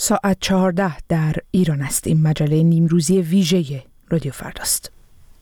ساعت 14 در ایران است. این مجله نیمروزی ویژه رادیو فرداست.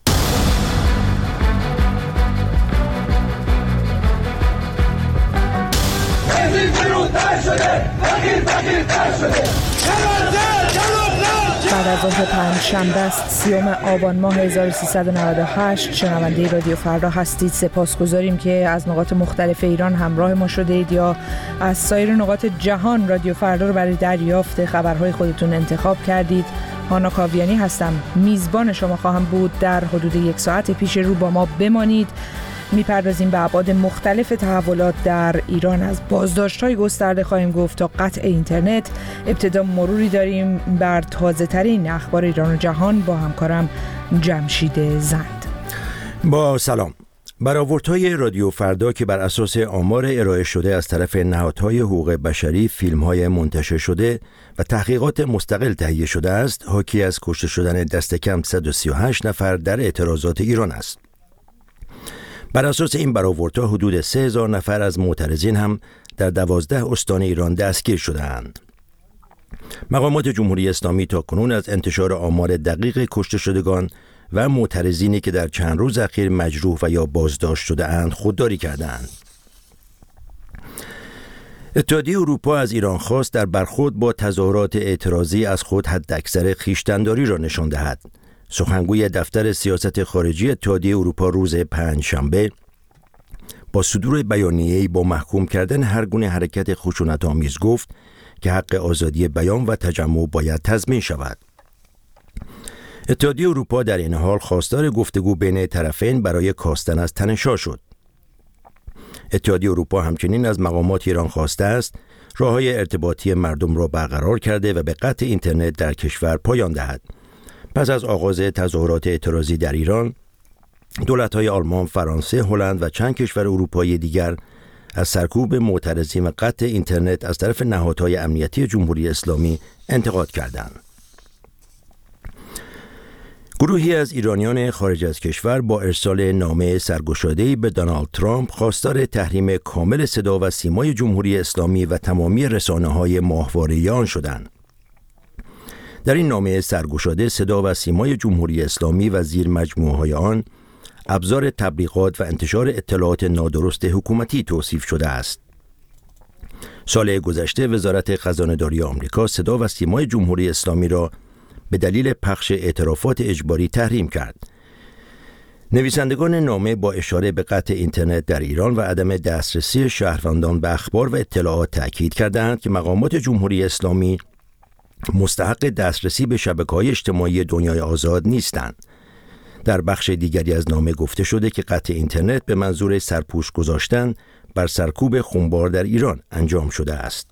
بعد از ظهر پنجشنبه است 30 آبان ماه 1398. شنونده رادیو فردا هستید. سپاسگزاریم که از نقاط مختلف ایران همراه ما شده اید یا از سایر نقاط جهان رادیو فردا رو برای دریافت خبرهای خودتون انتخاب کردید. هانا کاویانی هستم، میزبان شما خواهم بود. در حدود 1 ساعت پیش رو با ما بمانید. میپردازیم به ابعاد مختلف تحولات در ایران. از بازداشت‌های گسترده خواهیم گفت تا قطع اینترنت. ابتدا مروری داریم بر تازه‌ترین اخبار ایران و جهان با همکارم جمشید زند. با سلام. برآوردهای رادیو فردا که بر اساس آمار ارائه شده از طرف نهادهای حقوق بشری، فیلم‌های منتشر شده و تحقیقات مستقل تهیه شده است، حاکی از کشته شدن دست کم 138 نفر در اعتراضات ایران است. بر اساس این برآوردها حدود 3000 نفر از معترضین هم در 12 استان ایران دستگیر شده‌اند. مقامات جمهوری اسلامی تاکنون از انتشار آمار دقیق کشته شدگان و معترضینی که در چند روز اخیر مجروح و یا بازداشت شده‌اند خودداری کردند. اتحادیه اروپا از ایران خواست در برخورد با تظاهرات اعتراضی از خود حداکثر خویشتن‌داری را نشان دهد. سخنگوی دفتر سیاست خارجی اتحادیه اروپا روز پنجشنبه با صدور بیانیه‌ای با محکوم کردن هر گونه حرکت خشونت‌آمیز گفت که حق آزادی بیان و تجمع باید تضمین شود. اتحادیه اروپا در این حال خواستار گفتگو بین طرفین برای کاستن از تنش‌ها شد. اتحادیه اروپا همچنین از مقامات ایران خواسته است راه‌های ارتباطی مردم را برقرار کرده و به قطع اینترنت در کشور پایان دهد. پس از آغاز تظاهرات اعتراضی در ایران، دولت‌های آلمان، فرانسه، هلند و چند کشور اروپایی دیگر از سرکوب معترضین و قطع اینترنت از طرف نهادهای امنیتی جمهوری اسلامی انتقاد کردند. گروهی از ایرانیان خارج از کشور با ارسال نامه سرگشاده‌ای به دونالد ترامپ خواستار تحریم کامل صدا و سیمای جمهوری اسلامی و تمامی رسانه‌های ماهواره‌ای آن شدند. در این نامه سرگشاده صدا و سیمای جمهوری اسلامی و زیر مجموعه‌های آن ابزار تبلیغات و انتشار اطلاعات نادرست حکومتی توصیف شده است. سال گذشته وزارت خزانه‌داری آمریکا صدا و سیمای جمهوری اسلامی را به دلیل پخش اعترافات اجباری تحریم کرد. نویسندگان نامه با اشاره به قطع اینترنت در ایران و عدم دسترسی شهروندان به اخبار و اطلاعات تأکید کردند که مقامات جمهوری اسلامی مستحق دسترسی به شبکه‌های اجتماعی دنیای آزاد نیستند. در بخش دیگری از نامه گفته شده که قطع اینترنت به منظور سرپوش گذاشتن بر سرکوب خونبار در ایران انجام شده است.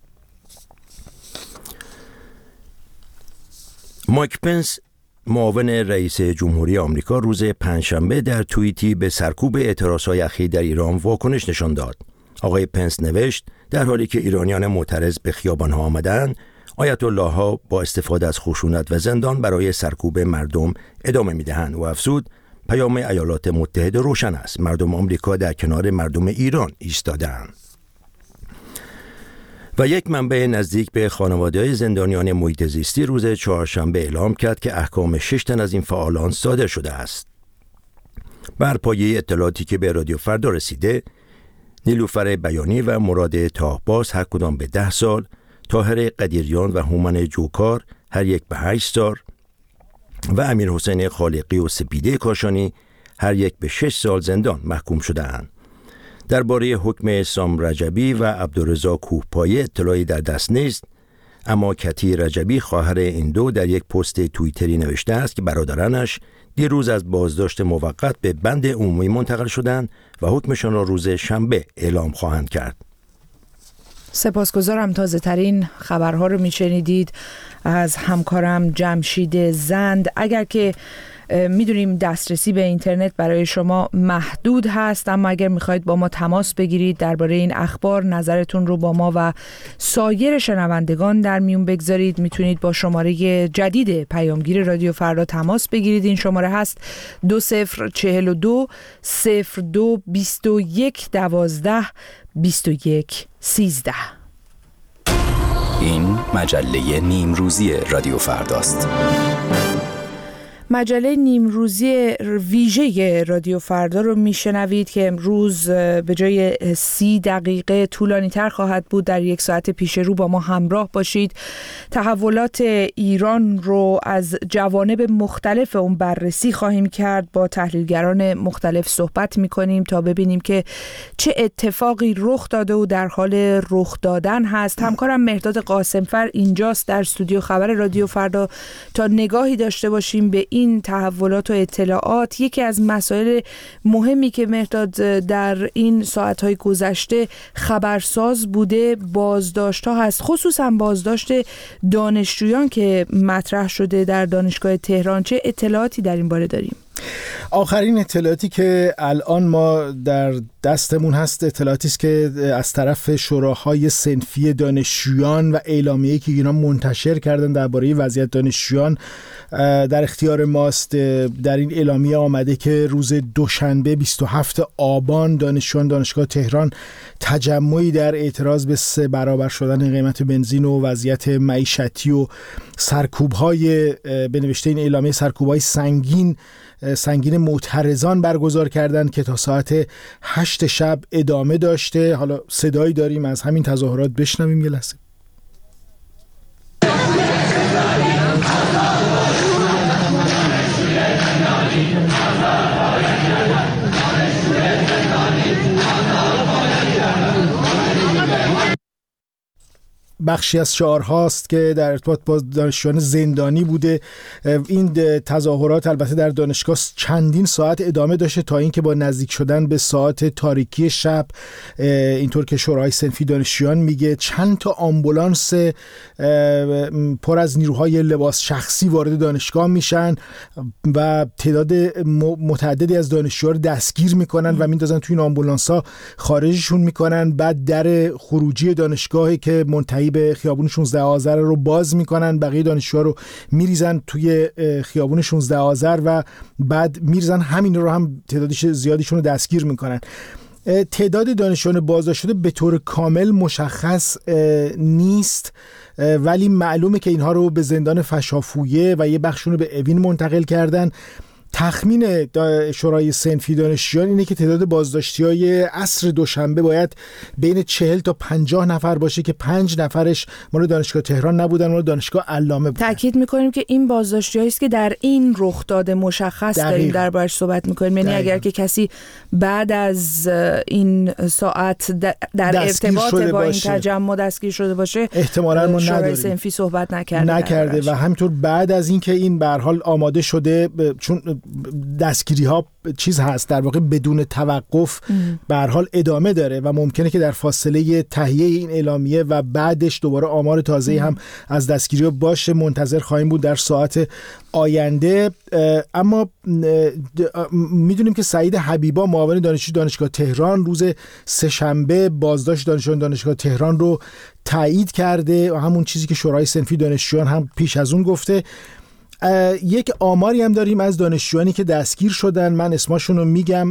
مایک پنس، معاون رئیس جمهوری آمریکا، روز پنجشنبه در توییتی به سرکوب اعتراضهای اخیر در ایران واکنش نشان داد. آقای پنس نوشت در حالی که ایرانیان معترض به خیابان‌ها آمدند، آیت الله ها با استفاده از خشونت و زندان برای سرکوب مردم ادامه می‌دهند و افزود پیام ایالات متحده روشن است. مردم آمریکا در کنار مردم ایران ایستادند. و یک منبع نزدیک به خانواده‌های زندانیان محیط زیستی روز چهارشنبه اعلام کرد که احکام 6 تن از این فعالان صادر شده است. بر پایه اطلاعاتی که به رادیو فردا رسیده، نیلوفر بیانی و مراد تاهباز هر کدام به 10 سال، طاهر قدیریان و هومن جوکار هر یک به 8 سال و امیر حسین خالقی و سپیده کاشانی هر یک به 6 سال زندان محکوم شده‌اند. درباره حکم سام رجبی و عبدالرضا کوهپایه اطلاعی در دست نیست، اما کتی رجبی خواهر این دو در یک پست توییتری نوشته است که برادرانش دیروز از بازداشت موقت به بند عمومی منتقل شدند و حکمشان را روز شنبه اعلام خواهند کرد. سپاسگزارم. تازه ترین خبرها رو میشنیدید از همکارم جمشید زند. اگر که میدونیم دسترسی به اینترنت برای شما محدود هست، اما اگر میخواید با ما تماس بگیرید درباره این اخبار نظرتون رو با ما و سایر شنوندگان در میون بگذارید، میتونید با شماره جدید پیامگیر رادیو فردا تماس بگیرید. این شماره هست 2042 02 21 12 21 13. این مجله نیمروزی رادیو فرداست. مجله نیمروزی ویژه رادیو فردا رو میشنوید که امروز به جای 30 دقیقه طولانی تر خواهد بود. در 1 ساعت پیش رو با ما همراه باشید. تحولات ایران رو از جوانب مختلف اون بررسی خواهیم کرد. با تحلیلگران مختلف صحبت میکنیم تا ببینیم که چه اتفاقی رخ داده و در حال رخ دادن هست. همکارم مهرداد قاسمفر اینجاست در استودیو خبر رادیو فردا تا نگاهی داشته باشیم به این تحولات و اطلاعات. یکی از مسائل مهمی که مهرداد در این ساعت‌های گذشته خبرساز بوده بازداشت‌ها هست، خصوصا بازداشت دانشجویان که مطرح شده در دانشگاه تهران. چه اطلاعاتی در این باره داریم؟ آخرین اطلاعاتی که الان ما در دستمون هست اطلاعاتی است که از طرف شوراهای صنفی دانشجویان و اعلامیه‌ای که اینا منتشر کردن درباره وضعیت دانشجویان در اختیار ماست. در این اعلامیه آمده که روز دوشنبه 27 آبان دانشجویان دانشگاه تهران تجمعی در اعتراض به 3 برابر شدن قیمت بنزین و وضعیت معیشتی و سرکوب‌های به نوشته این اعلامیه سرکوب‌های سنگین معترضان برگزار کردند که تا ساعت 8 شب ادامه داشته. حالا صدایی داریم از همین تظاهرات، بشنویم یه لحظه. بخشی از شعارهاست که در ارتباط با دانشجویان زندانی بوده. این تظاهرات البته در دانشگاه چندین ساعت ادامه داشته تا اینکه با نزدیک شدن به ساعت تاریکی شب، اینطور که شورای صنفی دانشجویان میگه، چند تا آمبولانس پر از نیروهای لباس شخصی وارد دانشگاه میشن و تعداد متعددی از دانشجوها رو دستگیر میکنن و میندازن توی این آمبولانس‌ها، خارجشون میکنن. بعد در خروجی دانشگاهی که منتهی به خیابون 16 آذر رو باز میکنن، بقیه دانشجوها رو میریزن توی خیابون 16 آذر و بعد میریزن همین رو هم تعدادش زیادیشون رو دستگیر میکنن. تعداد دانشجویان بازداشت شده به طور کامل مشخص نیست، ولی معلومه که اینها رو به زندان فشافویه و یه بخشون رو به اوین منتقل کردن. تخمین شورای صنفی دانشجویان اینه که تعداد بازداشتی‌های عصر دوشنبه باید بین 40 تا 50 نفر باشه که 5 نفرش مال دانشگاه تهران نبودن، مال دانشگاه علامه بودن. تأکید می‌کنیم که این بازداشتی‌هایی است که در این رخ داده مشخص داریم دربارش صحبت می‌کنیم. یعنی اگر که کسی بعد از این ساعت در ارتباط با این تجمع دستگیر شده باشه، احتمالاً ما شورای صنفی صحبت نکرده و همینطور بعد از اینکه این به هر حال آماده شده، چون دستگیری ها چیز هست در واقع بدون توقف به هر حال ادامه داره و ممکنه که در فاصله تهیه این اعلامیه و بعدش دوباره آمار تازه‌ای هم از دستگیری ها باشه. منتظر خواهیم بود در ساعت آینده. اما میدونیم که سعید حبیبا معاون دانشجوی دانشگاه تهران روز سه‌شنبه بازداشت دانشجویان دانشگاه تهران رو تایید کرده و همون چیزی که شورای صنفی دانشجویان هم پیش از اون گفته. یک آماری هم داریم از دانشجویانی که دستگیر شدن. من اسمشون رو میگم.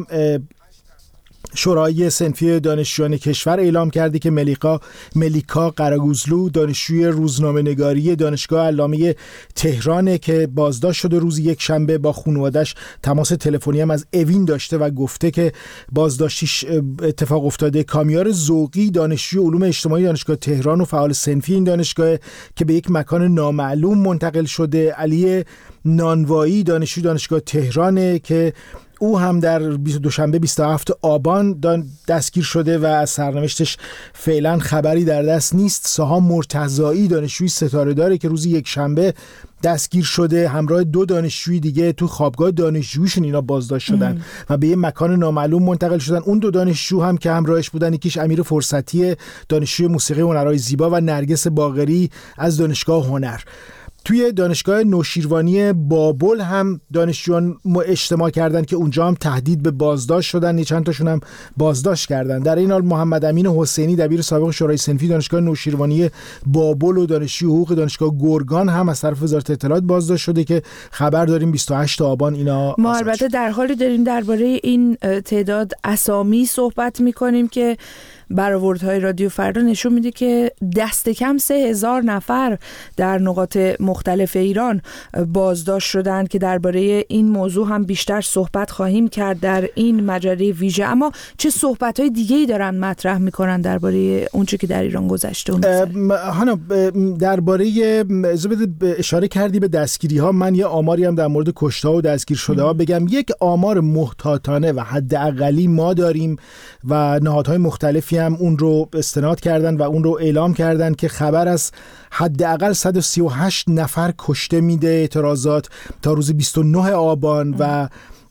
شورای صنفی دانشجویان کشور اعلام کرده که ملیکا قراگوزلو دانشجوی روزنامه‌نگاری دانشگاه علامه تهران که بازداشت شده روز یک شنبه، با خانواده‌اش تماس تلفنی هم از اوین داشته و گفته که بازداشتیش اتفاق افتاده. کامیار ذوقی دانشجوی علوم اجتماعی دانشگاه تهران و فعال صنفی این دانشگاه که به یک مکان نامعلوم منتقل شده. علی نانوایی دانشجوی دانشگاه تهران که او هم در دوشنبه 27 آبان دستگیر شده و از سرنوشتش فعلا خبری در دست نیست. ساها مرتضایی دانشجوی ستاره داره که روز یک شنبه دستگیر شده، همراه 2 دانشجوی دیگه تو خوابگاه دانشجویشون اینا بازداشت شدن و به یه مکان نامعلوم منتقل شدن. اون 2 دانشجو هم که همراهش بودن، یکیش امیر فرصتی دانشجوی موسیقی هنرهای زیبا و نرگس باقری از دانشگاه هنر. توی دانشگاه نوشیروانی بابل هم دانشجویان اجتماع کردن که اونجا هم تهدید به بازداشت شدن، چند تاشون هم بازداشت کردن. در این حال محمد امین حسینی دبیر سابق شورای صنفی دانشگاه نوشیروانی بابل و دانشجوی حقوق دانشگاه گرگان هم از طرف وزارت اطلاعات بازداشت شده که خبر داریم 28 آبان اینا. ما البته در حالی داریم درباره این تعداد اسامی صحبت می‌کنیم که برآوردهای رادیو فردا نشون میده که دست کم 3000 نفر در نقاط مختلف ایران بازداشت شدند که درباره این موضوع هم بیشتر صحبت خواهیم کرد در این مجله ویژه. اما چه صحبت‌های دیگه‌ای دارن مطرح میکنن درباره اونچه که در ایران گذشته؟ هانا درباره اشاره کردی به دستگیری‌ها، من یه آماری هم در مورد کشته‌ها و دستگیر شده‌ها بگم. یک آمار محتاطانه و حداقلی ما داریم و نهادهای مختلفی هم اون رو استناد کردن و اون رو اعلام کردن که خبر از حداقل 138 نفر کشته میده اعتراضات تا روز 29 آبان و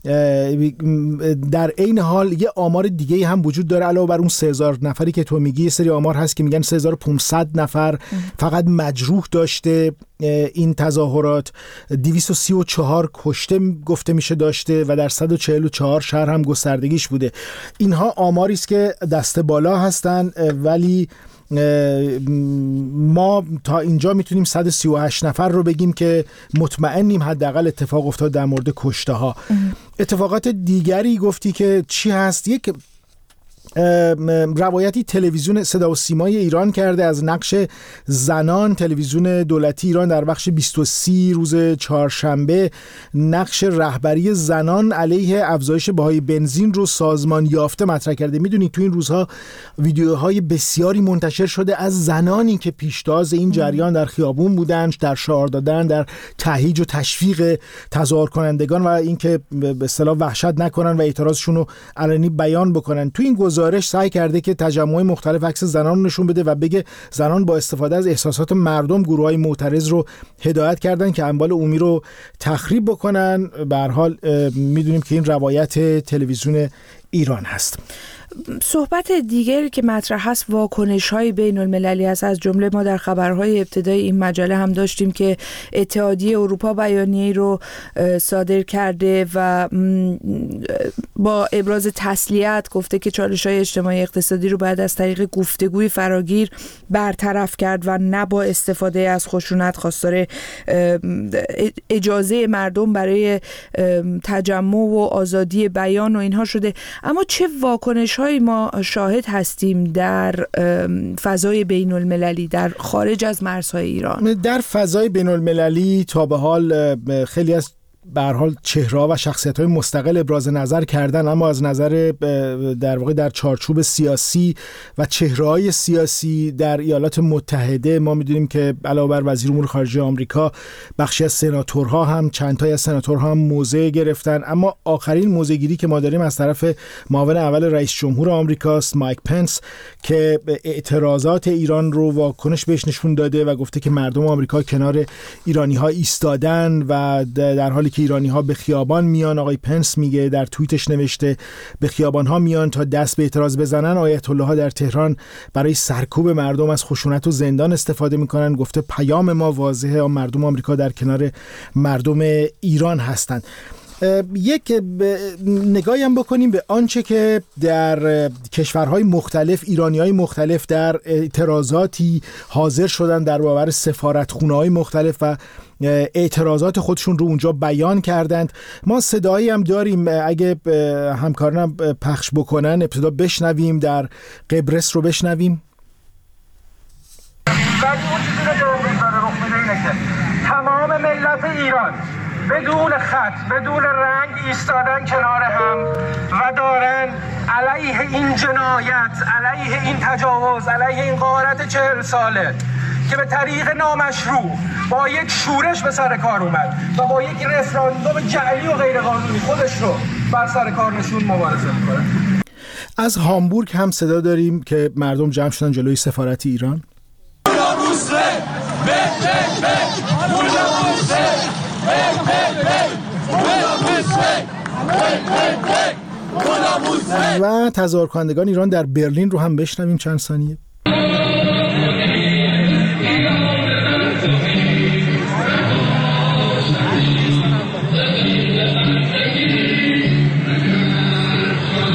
در این حال یه آمار دیگه هم وجود داره علاوه بر اون 3000 نفری که تو میگی. یه سری آمار هست که میگن 3500 نفر فقط مجروح داشته این تظاهرات، 234 کشته گفته میشه داشته و در 144 شهر هم گستردگیش بوده. اینها آماری است که دست بالا هستن، ولی ما تا اینجا میتونیم 138 نفر رو بگیم که مطمئنیم حداقل اتفاق افتاد در مورد کشته ها. اتفاقات دیگری گفتی که چی هست؟ یک روایتی تلویزیون صدا و سیمای ایران کرده از نقش زنان. تلویزیون دولتی ایران در بخش 23 روز چهارشنبه نقش رهبری زنان علیه افزایش بهای بنزین رو سازمان یافته مطرح کرده. میدونید تو این روزها ویدیوهای بسیاری منتشر شده از زنانی که پیشتاز این جریان در خیابون بودن، در شعار دادن، در تهییج و تشویق تظاهر کنندگان و اینکه به اصطلاح وحشت نکنن و اعتراضشون رو علنی بیان بکنن. تو این گزارش سعی کرده که تجمع مختلف عکس زنان رو نشون بده و بگه زنان با استفاده از احساسات مردم گروه‌های معترض رو هدایت کردن که اموال عمومی رو تخریب بکنن. به هر حال میدونیم که این روایت تلویزیون ایران هست. صحبت دیگری که مطرح هست واکنش‌های بین‌المللی هست. از جمله ما در خبرهای ابتدای این مجله هم داشتیم که اتحادیه اروپا بیانیه‌ای رو صادر کرده و با ابراز تسلیت گفته که چالش‌های اجتماعی اقتصادی رو باید از طریق گفتگوی فراگیر برطرف کرد و نه با استفاده از خشونت. خواستار اجازه مردم برای تجمع و آزادی بیان و اینها شده. اما چه واکنش‌هایی ما شاهد هستیم در فضای بین المللی در خارج از مرزهای ایران؟ در فضای بین المللی تا به حال خیلی از به هر حال چهره‌ها و شخصیت‌های مستقل ابراز نظر کردن، اما از نظر در واقع در چارچوب سیاسی و چهره‌های سیاسی در ایالات متحده ما می‌دونیم که علاوه بر وزیر امور خارجه آمریکا بخشی از سناتورها هم چند تایی از سناتورها هم موضع گرفتن. اما آخرین موضع‌گیری که ما داریم از طرف معاون اول رئیس جمهور آمریکاست، مایک پنس، که اعتراضات ایران رو واکنش بهش نشون داده و گفته که مردم آمریکا کنار ایرانی‌ها ایستادن و در حالی که ایرانی‌ها به خیابان میان. آقای پنس میگه، در توییتش نوشته، به خیابان‌ها میان تا دست به اعتراض بزنن. آیت الله‌ها در تهران برای سرکوب مردم از خشونت و زندان استفاده میکنن. گفته پیام ما واضحه، مردم آمریکا در کنار مردم ایران هستند. یک نگاهی هم بکنیم به آنچه که در کشورهای مختلف ایرانی‌های مختلف در اعتراضاتی حاضر شدن در برابر سفارتخونه‌های مختلف و اعتراضات خودشون رو اونجا بیان کردند. ما صدایی هم داریم، اگه همکارانم پخش بکنن ابتدا بشنویم، در قبرس رو بشنویم. ولی اون چیزی که امروز داره رخ میده اینه که تمام ملت ایران بدون خط، بدون رنگ ایستادن کنار هم و دارن علیه این جنایت، علیه این تجاوز، علیه این غارت 40 ساله که به طریق نامشروع با یک شورش به سر کار اومد و با یک رفراندوم جعلی و غیرقانونی خودش رو بر سر کار نشون مبارزه میکنه. از هامبورگ هم صدا داریم که مردم جمع شدن جلوی سفارت ایران. و تظاهرکنندگان ایران در برلین رو هم بشنویم چند ثانیه.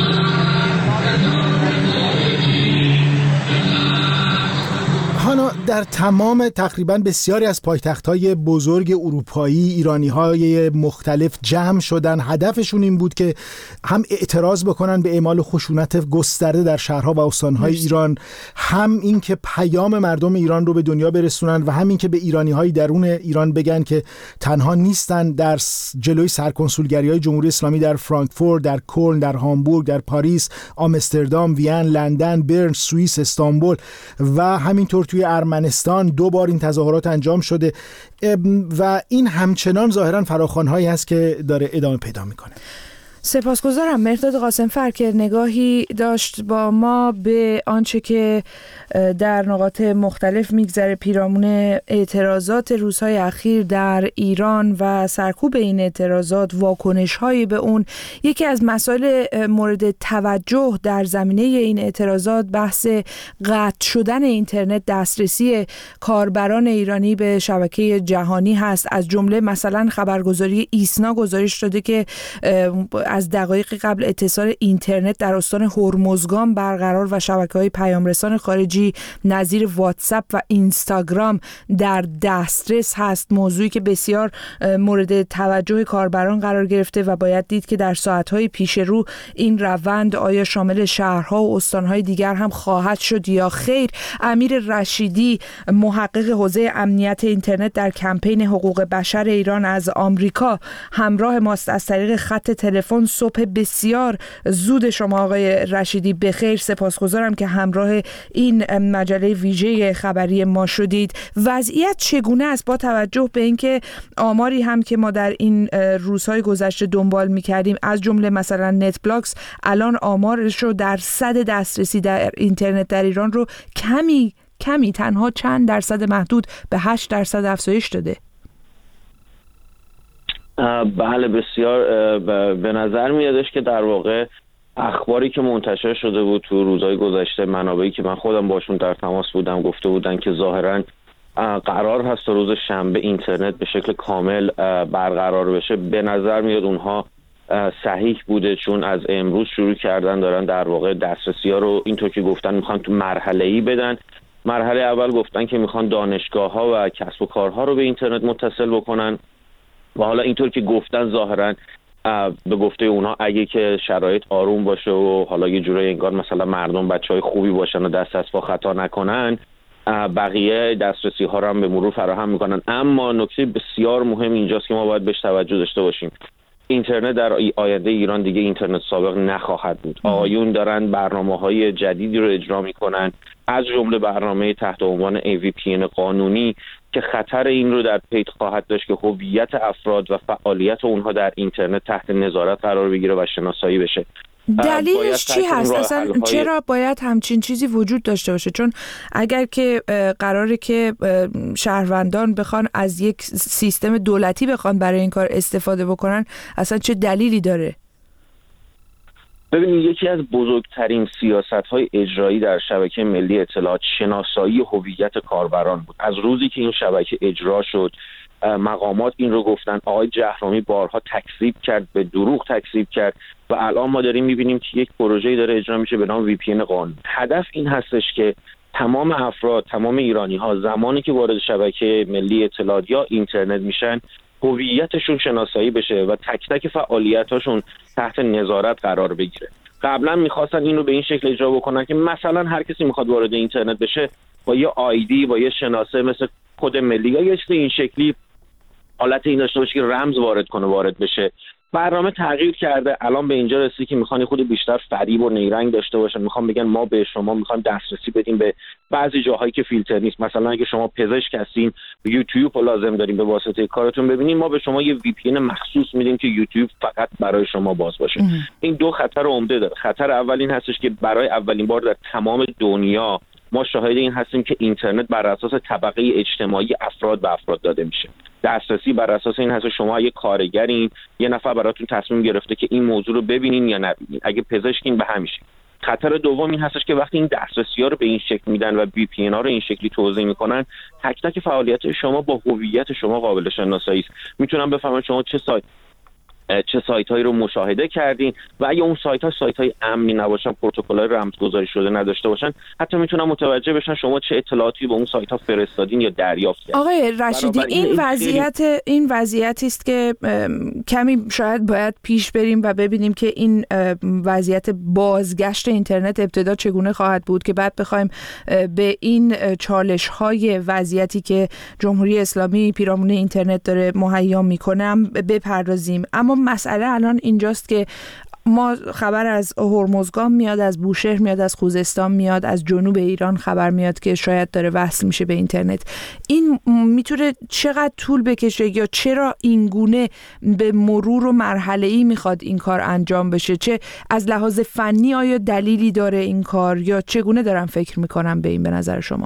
در در تمام تقریبا بسیاری از پایتخت‌های بزرگ اروپایی ایرانی‌های مختلف جمع شدن. هدفشون این بود که هم اعتراض بکنن به اعمال خشونت گسترده در شهرها و استان‌های ایران، هم این که پیام مردم ایران رو به دنیا برسونن و هم این که به ایرانی‌های درون ایران بگن که تنها نیستن. در جلوی سرکنسولگری‌های جمهوری اسلامی در فرانکفورت، در کلن، در هامبورگ، در پاریس، آمستردام، وین، لندن، برن، سوئیس، استانبول و همینطور توی ارمنستان 2 بار این تظاهرات انجام شده و این همچنان ظاهراً فراخوان‌هایی هست که داره ادامه پیدا میکنه. سپاسگزارم. مرداد قاسمفر که نگاهی داشت با ما به آنچه که در نقاط مختلف میگذره پیرامون اعتراضات روزهای اخیر در ایران و سرکوب این اعتراضات، واکنش‌های به اون. یکی از مسائل مورد توجه در زمینه این اعتراضات بحث قطع شدن اینترنت، دسترسی کاربران ایرانی به شبکه جهانی هست. از جمله مثلا خبرگزاری ایسنا گزارش داده که از دقایق قبل اتصال اینترنت در استان هرمزگان برقرار و شبکه‌های پیامرسان خارجی نظیر واتساپ و اینستاگرام در دسترس هست. موضوعی که بسیار مورد توجه کاربران قرار گرفته و باید دید که در ساعت‌های پیش رو این روند آیا شامل شهرها و استان‌های دیگر هم خواهد شد یا خیر. امیر رشیدی، محقق حوزه امنیت اینترنت در کمپین حقوق بشر ایران از آمریکا، همراه ماست از طریق خط تلفن. صبح بسیار زود شما آقای رشیدی بخیر. سپاسگزارم که همراه این مجله ویژه خبری ما شدید. وضعیت چگونه است با توجه به اینکه آماری هم که ما در این روزهای گذشته دنبال می‌کردیم، از جمله مثلا نت بلاکس الان آمارش رو درصد دسترسی در اینترنت در ایران رو کمی تنها چند درصد محدود به 8% افزایش داده. بله بسیار به نظر میادش که در واقع اخباری که منتشر شده بود تو روزهای گذشته، منابعی که من خودم باشون در تماس بودم گفته بودن که ظاهراً قرار هست تا روز شنبه اینترنت به شکل کامل برقرار بشه. به نظر میاد اونها صحیح بوده، چون از امروز شروع کردن دارن در واقع دسترسی ها رو اینطور که گفتن میخوان تو مرحله‌ای بدن. مرحله اول گفتن که میخوان دانشگاه‌ها و کسب و کارها رو به اینترنت متصل بکنن و حالا اینطور که گفتن ظاهراً به گفته اونها اگه که شرایط آروم باشه و حالا یه جورایی انگار مثلا مردم بچهای خوبی باشن و دست از پا خطا نکنن، بقیه دسترسی ها رو هم به مرور فراهم میکنن. اما نکته بسیار مهم اینجاست که ما باید بهش توجه داشته باشیم. اینترنت در آینده ایران دیگه اینترنت سابق نخواهد بود. آقایون دارن برنامه‌های جدیدی رو اجرا میکنن، از جمله برنامه تحت عنوان VPN قانونی که خطر این رو در پی خواهد داشت که هویت افراد و فعالیت اونها در اینترنت تحت نظارت قرار بگیره و شناسایی بشه. دلیلش چی هست؟ اصلا چرا باید همچین چیزی وجود داشته باشه؟ چون اگر که قراره که شهروندان بخوان از یک سیستم دولتی بخوان برای این کار استفاده بکنن، اصلا چه دلیلی داره؟ ببینید، یکی از بزرگترین سیاست‌های اجرایی در شبکه ملی اطلاعات شناسایی هویت کاربران بود. از روزی که این شبکه اجرا شد مقامات این رو گفتن. آقای جهرومی بارها تکذیب کرد، به دروغ تکذیب کرد و الان ما داریم می‌بینیم که یک پروژه‌ای داره اجرا میشه به نام VPN قانونی. هدف این هستش که تمام افراد، تمام ایرانی‌ها زمانی که وارد شبکه ملی اطلاعات یا اینترنت میشن هویتشون شناسایی بشه و تک تک فعالیتاشون تحت نظارت قرار بگیره. قبلا میخواستن این رو به این شکل اجرا بکنن که مثلا هر کسی میخواد وارد اینترنت بشه با یه آیدی، با یه شناسه مثل کد ملی یا یه چیز این شکلی حالت این داشته باشه که رمز وارد کنه وارد بشه. برنامه تغییر کرده، الان به اینجا رسید که میخوان خود بیشتر فریب و نیرنگ داشته باشن. میخوان بگن ما به شما میخوام دسترسی بدیم به بعضی جاهایی که فیلتر نیست. مثلا اگه شما پزشک هستین یوتیوب رو لازم دارین به واسطه کارتون ببینین، ما به شما یه VPN مخصوص میدیم که یوتیوب فقط برای شما باز باشه. این دو خطر عمده داره. خطر اول این هستش که برای اولین بار در تمام دنیا ما شاهد این هستیم که اینترنت بر اساس طبقه اجتماعی افراد به افراد داده میشه. دسترسی بر اساس این هست شما یه کارگرین، یه نفر براتون تصمیم گرفته که این موضوع رو ببینین یا نبینین. اگه پزشکین به همیشه. خطر دوم این هستش که وقتی این دسترسی‌ها رو به این شکل میدن و VPN ها رو این شکلی توزیع میکنن، تک تک فعالیت شما با هویت شما قابل شناسایی است. میتونم بفهمم شما چه سایت چه سایت هایی رو مشاهده کردین و اگه اون سایت های امنی نباشن، پروتکل های رمزگذاری شده نداشته باشن، حتی میتونن متوجه بشن شما چه اطلاعاتی به اون سایت ها فرستادین یا دریافت کردین. آقای رشیدی، این وضعیتی است که کمی شاید باید پیش بریم و ببینیم که این وضعیت بازگشت اینترنت ابتدا چگونه خواهد بود که بعد بخوایم به این چالش های وضعیتی که جمهوری اسلامی پیرامون اینترنت داره مهیا میکنه بپردازیم. اما مسئله الان اینجاست که ما خبر از هرمزگان میاد، از بوشهر میاد، از خوزستان میاد، از جنوب ایران خبر میاد که شاید داره وصل میشه به اینترنت. این میتونه چقدر طول بکشه یا چرا اینگونه به مرور و مرحله‌ای میخواد این کار انجام بشه؟ چه از لحاظ فنی آیا دلیلی داره این کار یا چگونه دارن فکر میکنن به این به نظر شما؟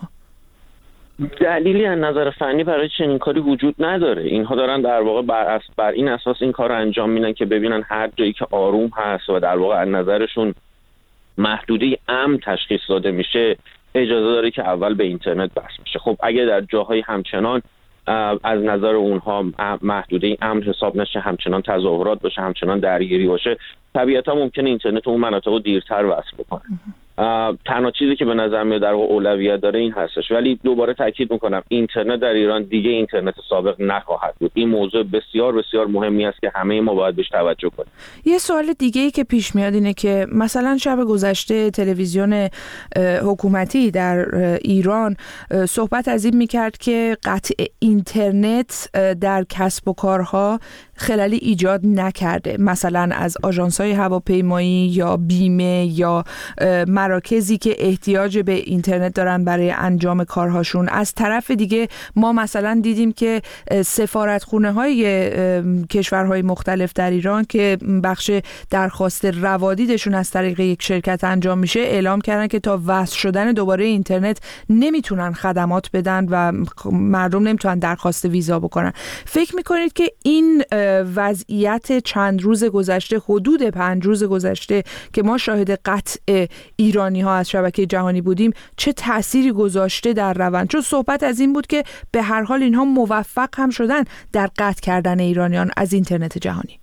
دلیلی از نظر فنی برای چنین کاری وجود نداره. اینها دارن در واقع بر این اساس این کار رو انجام میدن که ببینن هر جایی که آروم هست و در واقع از نظرشون محدوده امن تشخیص داده میشه اجازه داره که اول به اینترنت وصل میشه. خب اگه در جاهای همچنان از نظر اونها محدوده امن حساب نشه، همچنان تظاهرات باشه، همچنان درگیری باشه، طبیعتا ممکنه اینترنت اون مناطق دیرتر وصل بکنه. تنها چیزی که به نظر میاد در اولویت داره این هستش. ولی دوباره تاکید میکنم اینترنت در ایران دیگه اینترنت سابق نخواهد بود. این موضوع بسیار بسیار مهمی است که همه ما باید بهش توجه کنیم. یه سوال دیگه ای که پیش میاد اینه که مثلا شب گذشته تلویزیون حکومتی در ایران صحبت از این میکرد که قطع اینترنت در کسب و کارها خلالی ایجاد نکرده، مثلا از آژانس‌های هواپیمایی یا بیمه یا مراکزی که احتیاج به اینترنت دارن برای انجام کارهاشون. از طرف دیگه ما مثلا دیدیم که سفارتخونه‌های کشورهای مختلف در ایران که بخش درخواست روادیدشون از طریق یک شرکت انجام میشه اعلام کردن که تا وصل شدن دوباره اینترنت نمیتونن خدمات بدن و مردم نمیتونن درخواست ویزا بکنن. فکر میکنید که این وضعیت چند روز گذشته، حدود 5 روز گذشته که ما شاهد قطع ایرانی ها از شبکه جهانی بودیم چه تأثیری گذاشته در روند؟ چون صحبت از این بود که به هر حال اینها موفق هم شدن در قطع کردن ایرانیان از اینترنت جهانی.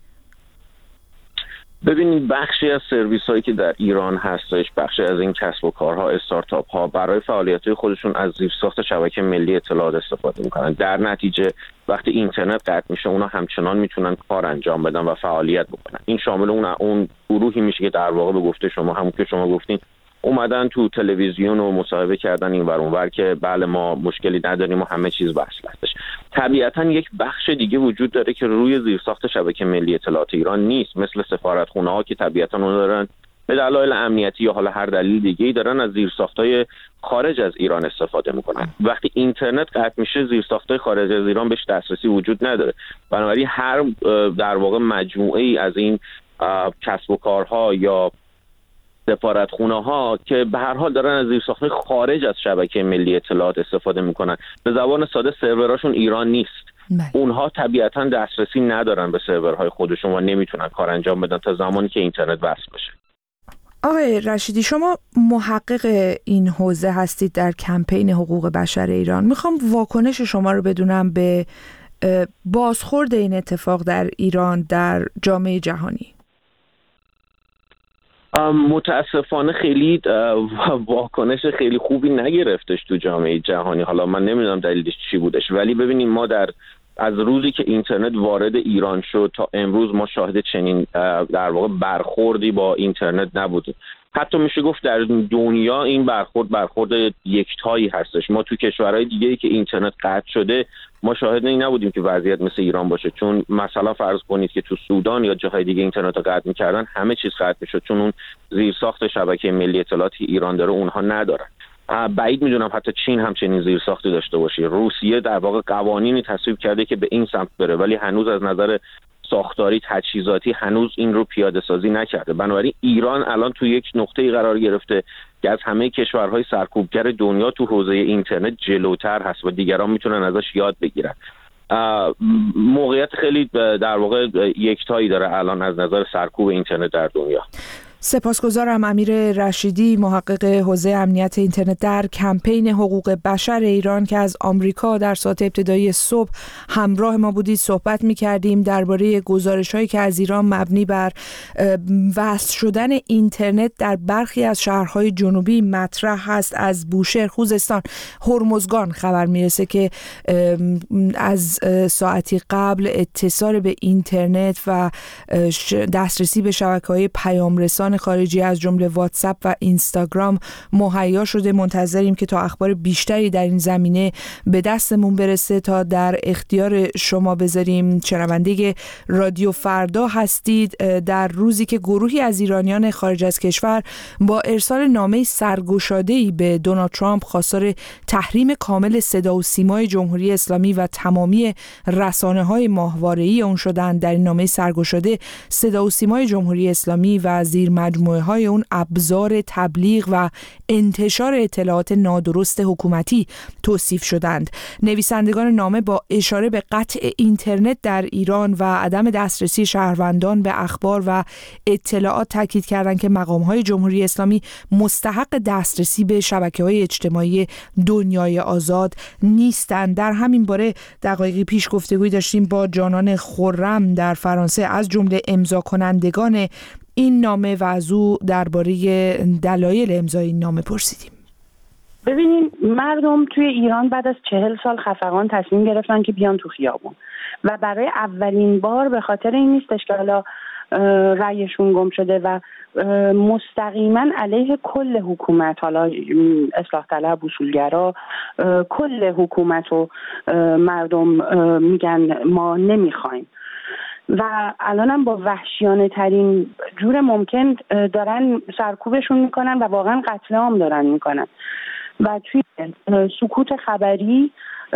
ببینید بخشی از سرویس هایی که در ایران هستش، بخشی از این کسب و کارها، استارتاپ ها برای فعالیت های خودشون از زیرساخت شبکه ملی اطلاعات استفاده میکنن. در نتیجه وقتی اینترنت قطع میشه اونا همچنان میتونن کار انجام بدن و فعالیت بکنن. این شامل اون گروهی میشه که در واقع به گفته شما، همون که شما گفتین، اومدن تو تلویزیون و مصاحبه کردن این ور اون ور که بله ما مشکلی نداریم و همه چیز وصل هستش. طبیعتا یک بخش دیگه وجود داره که روی زیرساخت شبکه ملی اطلاعات ایران نیست، مثل سفارتخونه ها که طبیعتا اون دارن به دلایل امنیتی یا حالا هر دلیل دیگه‌ای دارن از زیرساخت‌های خارج از ایران استفاده میکنن. وقتی اینترنت قطع میشه زیرساخت‌های خارج از ایران بهش دسترسی وجود نداره. بنابراین هر در واقع مجموعه‌ای از این کسب و کارها یا سفارتخونه ها که به هر حال دارن از زیرساخت‌های خارج از شبکه ملی اطلاعات استفاده میکنن، به زبان ساده سروراشون ایران نیست. اونها طبیعتا دسترسی ندارن به سرورهای خودشون و نمیتونن کار انجام بدن تا زمانی که اینترنت وصل بشه. آقای رشیدی، شما محقق این حوزه هستید در کمپین حقوق بشر ایران. میخوام واکنش شما رو بدونم به بازخورد این اتفاق در ایران در جامعه جهانی. متاسفانه خیلی واکنش خیلی خوبی نگرفتش تو جامعه جهانی. حالا من نمیدونم دلیلش چی بودش، ولی ببینیم ما از روزی که اینترنت وارد ایران شد تا امروز ما شاهد چنین در واقع برخوردی با اینترنت نبودیم. حتی میشه گفت در دنیا این برخورد یکتایی هستش. ما تو کشورهای دیگه‌ای که اینترنت قطع شده ما شاهد این نبودیم که وضعیت مثل ایران باشه. چون مثلا فرض کنید که تو سودان یا جاهای دیگه اینترنت رو قطع می‌کردن همه چیز قطع می‌شد، چون اون زیرساخت شبکه ملی اطلاعاتی ایران داره اونها ندارن. بعید میدونم حتی چین همچنین زیرساختی داشته باشه. روسیه در واقع قوانینی تصویب کرده که به این سمت بره، ولی هنوز از نظر ساختاری تجهیزاتی هنوز این رو پیاده سازی نکرده. بنابراین ایران الان تو یک نقطه‌ای قرار گرفته که از همه کشورهای سرکوبگر دنیا تو حوزه اینترنت جلوتر هست و دیگران میتونن ازش یاد بگیرن. موقعیت خیلی در واقع یکتایی داره الان از نظر سرکوب اینترنت در دنیا. سپاسگزارم. امیر رشیدی، محقق حوزه امنیت اینترنت در کمپین حقوق بشر ایران که از آمریکا در ساعت ابتدایی صبح همراه ما بودید، صحبت می‌کردیم درباره گزارش‌هایی که از ایران مبنی بر وصل شدن اینترنت در برخی از شهرهای جنوبی مطرح هست. از بوشهر، خوزستان، هرمزگان خبر میرسه که از ساعتی قبل اتصال به اینترنت و دسترسی به شبکه‌های پیامرسان خارجی از جمله واتساپ و اینستاگرام مهیا شده. منتظریم که تا اخبار بیشتری در این زمینه به دستمون برسه تا در اختیار شما بذاریم. شنونده رادیو فردا هستید در روزی که گروهی از ایرانیان خارج از کشور با ارسال نامه سرگشاده‌ای به دونالد ترامپ خواستار تحریم کامل صدا و سیمای جمهوری اسلامی و تمامی رسانه‌های ماهواره‌ای اون شدند. در این نامه سرگشاده صدا و سیمای جمهوری اسلامی و زیر مجموعه‌های اون ابزار تبلیغ و انتشار اطلاعات نادرست حکومتی توصیف شدند. نویسندگان نامه با اشاره به قطع اینترنت در ایران و عدم دسترسی شهروندان به اخبار و اطلاعات تاکید کردند که مقام‌های جمهوری اسلامی مستحق دسترسی به شبکه‌های اجتماعی دنیای آزاد نیستند. در همین باره دقایقی پیش گفتگوی داشتیم با جانان خرم در فرانسه از جمله امضا کنندگان این نامه و از او درباره دلایل امضای این نامه پرسیدیم. ببینین، مردم توی ایران بعد از 40 سال خفقان تصمیم گرفتن که بیان تو خیابون و برای اولین بار به خاطر این نیستش که حالا رأیشون گم شده و مستقیما علیه کل حکومت، حالا اصلاح طلب، اصولگرا، کل حکومت رو مردم میگن ما نمیخوایم و الانم با وحشیانه ترین جور ممکن دارن سرکوبشون میکنن و واقعا قتل عام دارن میکنن و توی سکوت خبری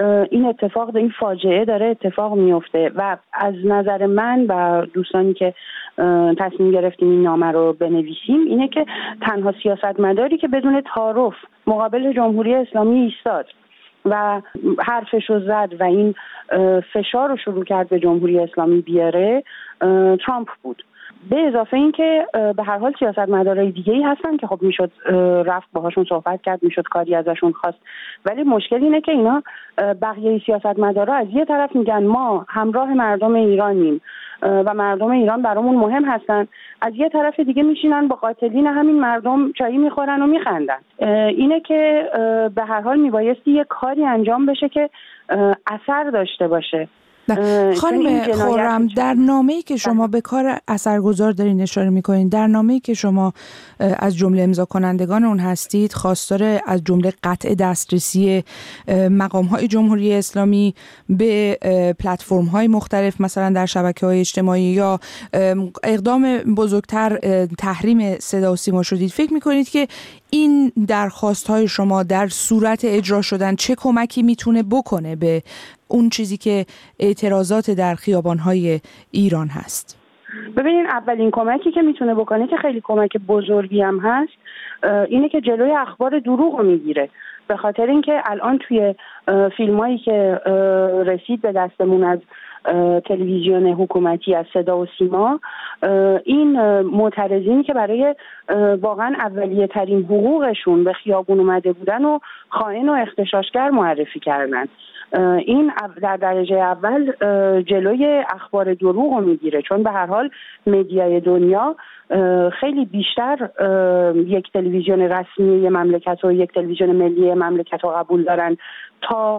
این فاجعه داره اتفاق میفته و از نظر من و دوستانی که تصمیم گرفتیم این نامه رو بنویسیم اینه که تنها سیاستمداری که بدون تعارف مقابل جمهوری اسلامی ایستاد و حرفش رو زد و این فشار رو شروع کرد به جمهوری اسلامی بیاره ترامپ بود. به اضافه این که به هر حال سیاستمدارای دیگه‌ای هستن که خب میشد رفت باهاشون صحبت کرد، میشد کاری ازشون خواست، ولی مشکل اینه که اینا بقیه سیاستمدارا از یه طرف میگن ما همراه مردم ایرانیم و مردم ایران برامون مهم هستن، از یه طرف دیگه میشینن با قاتلین همین مردم چایی میخورن و میخندن. اینه که به هر حال میبایستی یه کاری انجام بشه که اثر داشته باشه. خانم خرم، در نامه‌ای که شما به کار اثرگذار دارین اشاره می‌کنین، در نامه‌ای که شما از جمله امضا کنندگان اون هستید، خواستار از جمله قطع دسترسی مقام‌های جمهوری اسلامی به پلتفرم‌های مختلف مثلا در شبکه‌های اجتماعی یا اقدام بزرگتر تحریم صدا و سیما شدید. فکر می‌کنید که این درخواست‌های شما در صورت اجرا شدن چه کمکی میتونه بکنه به اون چیزی که اعتراضات در خیابان‌های ایران هست؟ ببینین، اولین کمکی که میتونه بکنه که خیلی کمک بزرگی هم هست اینه که جلوی اخبار دروغ رو میگیره، به خاطر اینکه الان توی فیلمایی که رسید به دستمون از تلویزیون حکومتی، از صدا و سیما، این معترضینی که برای واقعا اولیه ترین حقوقشون به خیابون اومده بودن و خائن و اغتشاشگر معرفی کردن. این در درجه اول جلوی اخبار دروغ رو میگیره، چون به هر حال مدیای دنیا خیلی بیشتر یک تلویزیون رسمی یک مملکت و یک تلویزیون ملی مملکت رو قبول دارن تا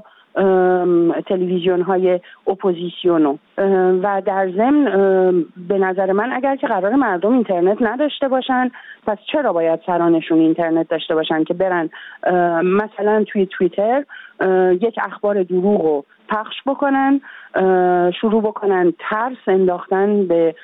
تلویزیون های اپوزیسیونو و در ضمن به نظر من اگر که قرار مردم اینترنت نداشته باشن، پس چرا باید سرانشون اینترنت داشته باشن که برن مثلا توی توییتر یک اخبار دروغ رو پخش بکنن، شروع بکنن ترس انداختن به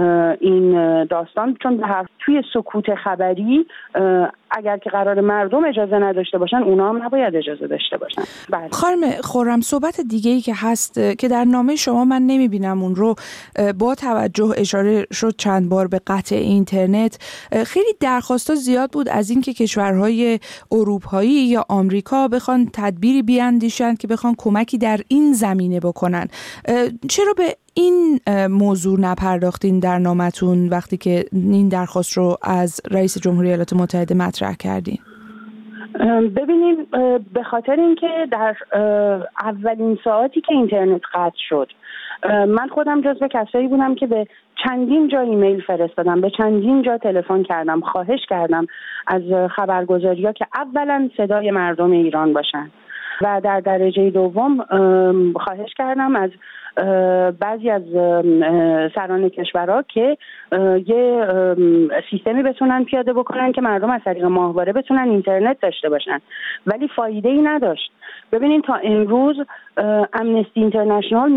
این داستان، چون توی سکوت خبری اگر که قرار مردم اجازه نداشته باشن، اونا هم نباید اجازه داشته باشن. خانم خرم، صحبت دیگه‌ای که هست که در نامه شما من نمیبینم اون رو، با توجه اشاره شد چند بار به قطع اینترنت. خیلی درخواست‌ها زیاد بود از این که کشورهای اروپایی یا آمریکا بخوان تدبیری بیاندیشن که بخوان کمکی در این زمینه بکنن. چرا به این موضوع نپرداختین در نامتون وقتی که این درخواست رو از رئیس جمهوری ایالات متحده مطرح کردین؟ ببینید، به خاطر اینکه در اولین ساعتی که اینترنت قطع شد من خودم جزو کسایی بودم که به چندین جا ایمیل فرستادم، به چندین جا تلفن کردم، خواهش کردم از خبرگزاری‌ها که اولا صدای مردم ایران باشن و در درجه دوم خواهش کردم از بعضی از سران کشورها که یه سیستمی بتونن پیاده بکنن که مردم از طریق ماهواره بتونن اینترنت داشته باشن، ولی فایده‌ای نداشت. ببینید تا امروز امنستی اینترنشنال